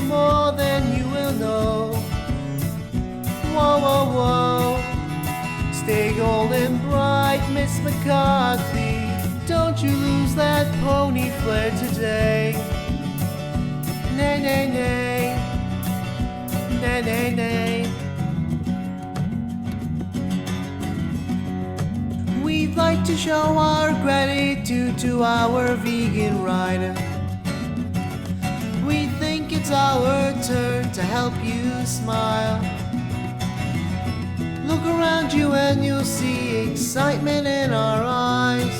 more than you will know. Whoa, whoa, whoa. Stay golden bright, Miss McCarthy. Don't you lose that pony flair today. Nay, nay, nay. Nay, nay, nay. We'd like to show our gratitude to our vegan rider. We think it's our turn to help you smile. Look around you and you'll see excitement in our eyes.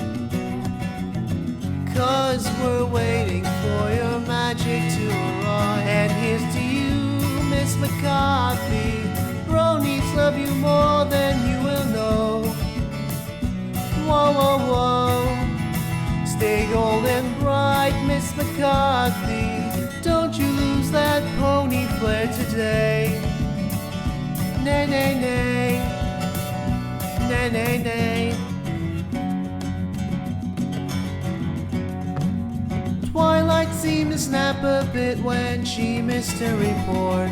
'Cause we're waiting for your magic to arrive. And here's to you, Miss McCarthy. Bronies love you more than you will know. Whoa, whoa, whoa. Stay golden bright, Miss McCarthy. Don't you lose that pony flair today. Nay, nay, nay. Nay, nay, nay. Twilight seemed to snap a bit when she missed her report.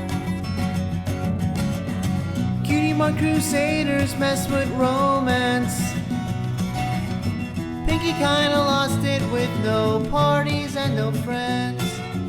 Cutie Mark Crusaders mess with romance. Pinky kinda lost it with no parties and no friends.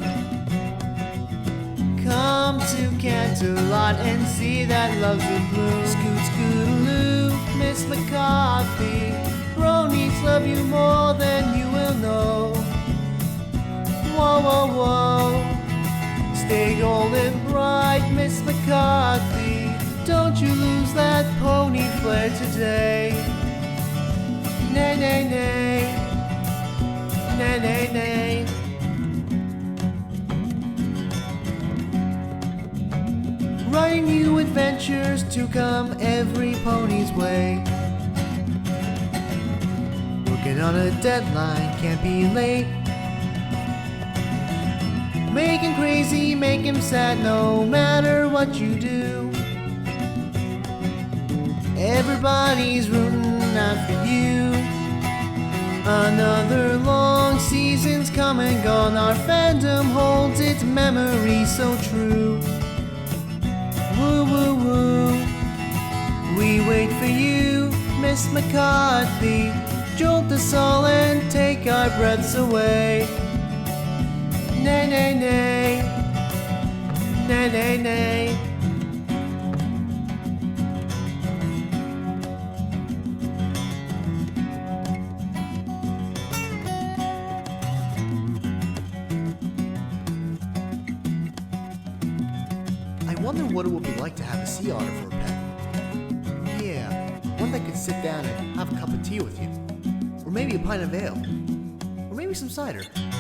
Come to Canterlot and see that love's in bloom. Scoot, scootaloo, Miss McCarthy. Bronies love you more than you will know. Whoa, whoa, whoa. Stay golden bright, Miss McCarthy. Don't you lose that pony flair today. Nay, nay, nay. Nay, nay, nay. Writing new adventures to come every pony's way. Working on a deadline, can't be late. Make him crazy, make him sad, no matter what you do. Everybody's rooting out for you. Another long season's come and gone. Our fandom holds its memory so true. Woo, woo, woo. We wait for you, Miss McCarthy. Jolt us all and take our breaths away. Nay, nay, nay. Nay, nay, nay. I wonder what it would be like to have a sea otter for a pet. Yeah, one that could sit down and have a cup of tea with you. Or maybe a pint of ale. Or maybe some cider.